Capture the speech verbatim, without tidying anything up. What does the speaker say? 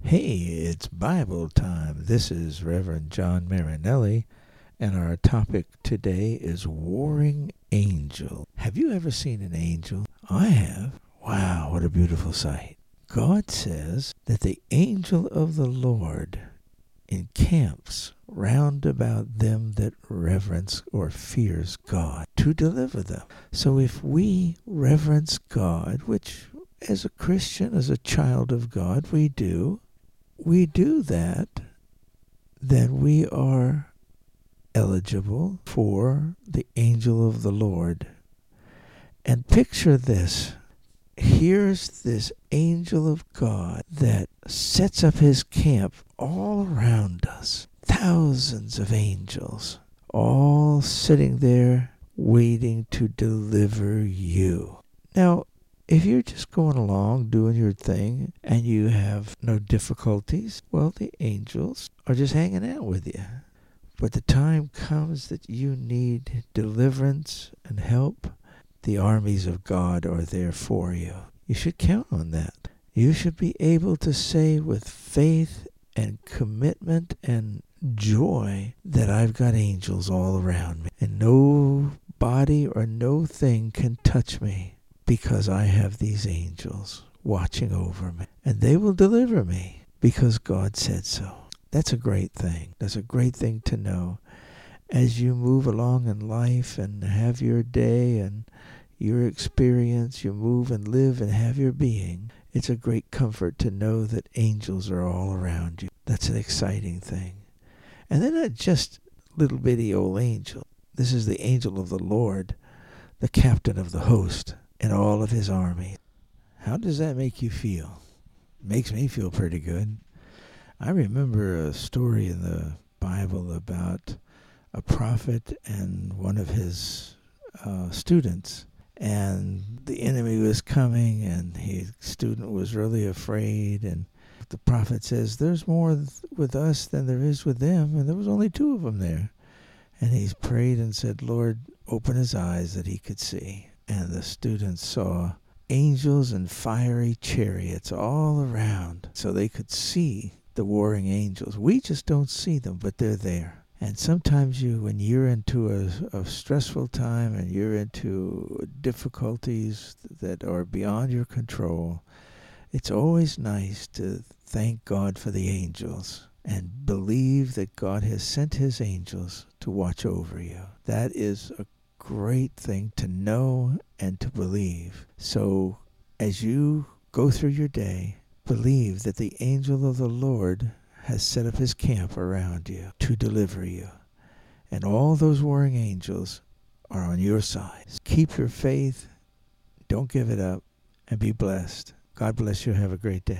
Hey, it's Bible time. This is Reverend John Marinelli, and our topic today is warring angel. Have you ever seen an angel? I have. Wow, what a beautiful sight. God says that the angel of the Lord encamps round about them that reverence or fears God to deliver them. So if we reverence God, which as a Christian, as a child of God, we do, we do that, then we are eligible for the angel of the Lord. And picture this. Here's this angel of God that sets up his camp all around us. Thousands of angels, all sitting there waiting to deliver you. Now, if you're just going along doing your thing and you have no difficulties, well, the angels are just hanging out with you. But the time comes that you need deliverance and help, the armies of God are there for you. You should count on that. You should be able to say with faith and commitment and joy that I've got angels all around me. And no body or no thing can touch me, because I have these angels watching over me. And they will deliver me because God said so. That's a great thing. That's a great thing to know. As you move along in life and have your day and your experience, you move and live and have your being, it's a great comfort to know that angels are all around you. That's an exciting thing. And they're not just little bitty old angels. This is the angel of the Lord, the captain of the host, and all of his army. How does that make you feel? It makes me feel pretty good. I remember a story in the Bible about a prophet and one of his uh, students. And the enemy was coming, and his student was really afraid. And the prophet says, there's more with us than there is with them. And there was only two of them there. And he prayed and said, Lord, open his eyes that he could see. And the students saw angels and fiery chariots all around, so they could see the warring angels. We just don't see them, but they're there. And sometimes you, when you're into a, a stressful time and you're into difficulties that are beyond your control, it's always nice to thank God for the angels and believe that God has sent his angels to watch over you. That is a great thing to know and to believe. So as you go through your day, believe that the angel of the Lord has set up his camp around you to deliver you. And all those warring angels are on your side. Keep your faith, don't give it up, and be blessed. God bless you. Have a great day.